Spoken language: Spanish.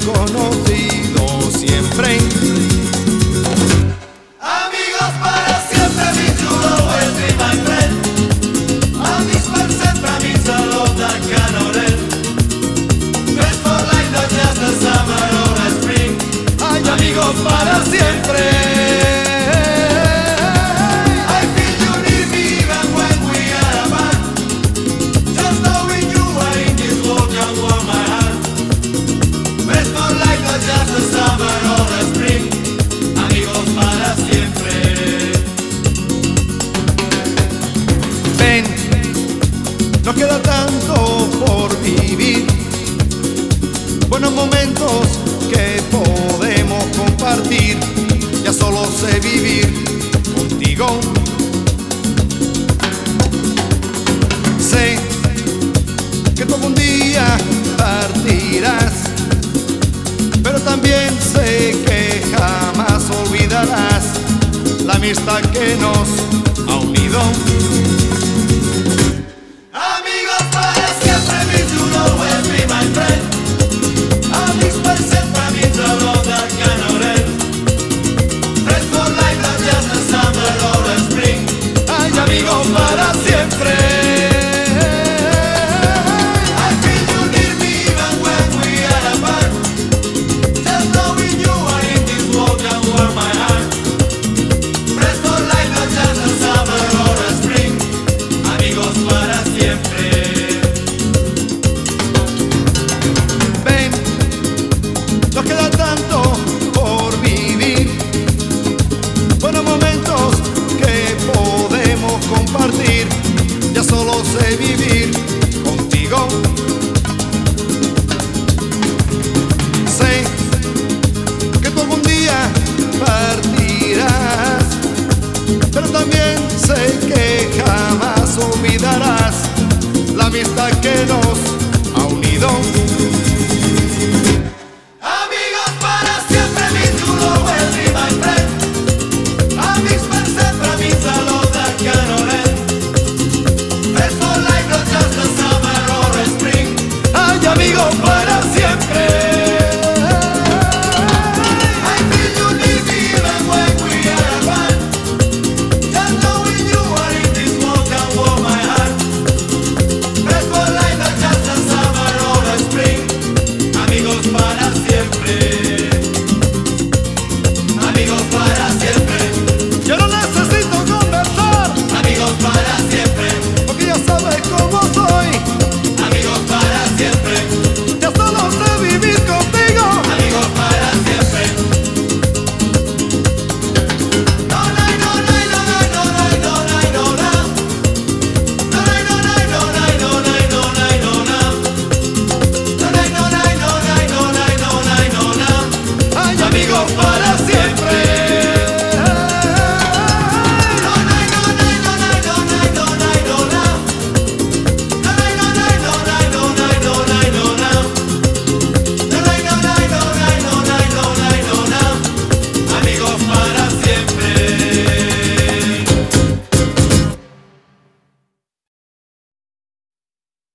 conocido siempre. Amigos para siempre, mi true always be my friend. Amics per sempre, amics a l'Oda Canorel. Friends for life, not just a summer or a spring. Ay, amigos para siempre. I feel you near me even when we are apart. Just knowing you are in this world can warm my heart. Friends for life, not just a summer or a spring. Amigos para siempre. Ven, nos queda tanto por vivir, buenos momentos que podemos compartir. Ya solo sé vivir contigo. Sé que tú algún día partirás, pero también sé que jamás olvidarás la amistad que nos ha unido. Amigos para siempre, mi true always be my friend. Amics per sempre, amics a l'Oda Canorel. Friends for life, not just a summer or a spring. Ay, amigos para siempre. I feel you near me even when we are apart. Just knowing you are in this world can warm my heart. Friends for life, not just a summer or a spring. Amigos para siempre. Ven, nos queda tanto por vivir, buenos momentos que podemos compartir. Ya solo sé vivir contigo. Sé que tú algún día partirás, pero también sé que jamás olvidarás la amistad que nos ha unido. Amigos para siempre, mi true always be my friend. Amics per sempre, amics a l'Oda Canorel. Friends for life, not just a summer or a spring. Ay, amigos para siempre. I feel you near me even when we are apart. Just knowing you are in this world can warm my heart. Friends for life, not just a summer or a spring. Amigos para siempre. Amigos para siempre. Yo no necesito conversar, Amigos para siempre. porque ya sabes cómo soy. Amigos para siempre. Ya solo sé vivir contigo. Amigos para siempre. No, no, no, no, no, no, no, no, no, no, no. No, no, no, no, no, no, no, no, no, no, no. No, no, no, no, no, no, no, no, no, no. Ay, amigos para